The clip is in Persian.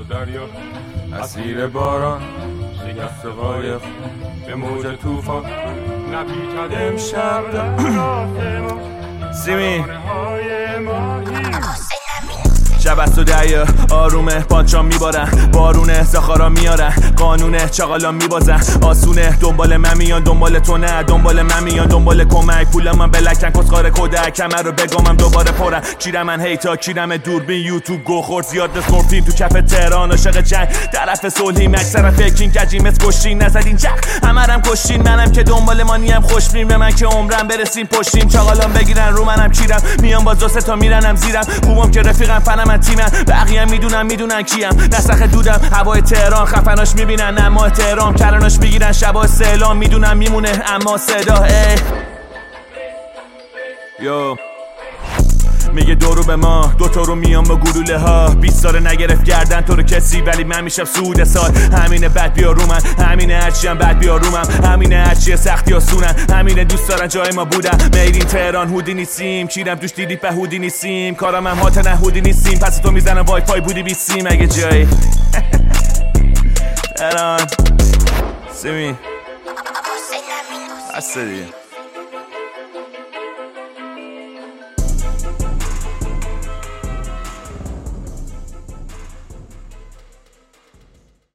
و دریا، اسیر باران شکست قایق به موج طوفان نپیچد امشب در آسمان سیمی شب است و دریا آرومه پانچام میبارن بارونه زخارا میارن قانونه چاقالا میبازن آسونه دنبال من میان دنبال تو نه دنبال من میان دنبال کمک پول من بلکن کسخار کودک کمر رو بگامم دوباره پرن کیرم من هیتا کیرم دوربین یوتیوب گو خورد زیاد دسمورفین تو کف تهران عاشق جنگ طرف صلحیم اکثر فکرین کجیم از کشتین نزدین جخ همرم کشتین منم که دنبال مانیم خوشبین به من که عمرم برسیم پشتیم چاقالام بگیرن رو منم کیرم میام با دو سه تا میرنم زیرم خوبم که رفیقم فنم من تیمم بقیه میدونن کیم نسخ دودم هوای تهران خفناش میبینن اما احترام کلاناش میگیرن شبا سلام میدونم میمونه اما صدا یو میگه دورو به ما دوتا رو میام با گلوله ها 20 سال نگرفت گردن تو رو کسی ولی من میشم سود سال همینه بد بیا رو من همینه هرچی هم بد بیا رو من همینه هرچی سختی آسونن همینه دوست دارن جای ما بودن میرین تهران هودی نیستیم چیرم توش دیدی به هودی نیستیم کارم هم هات نه هودی نیستیم پس تو میزنم وای فای بودی بیستیم اگه جایی تهران سیمی هسته دیگه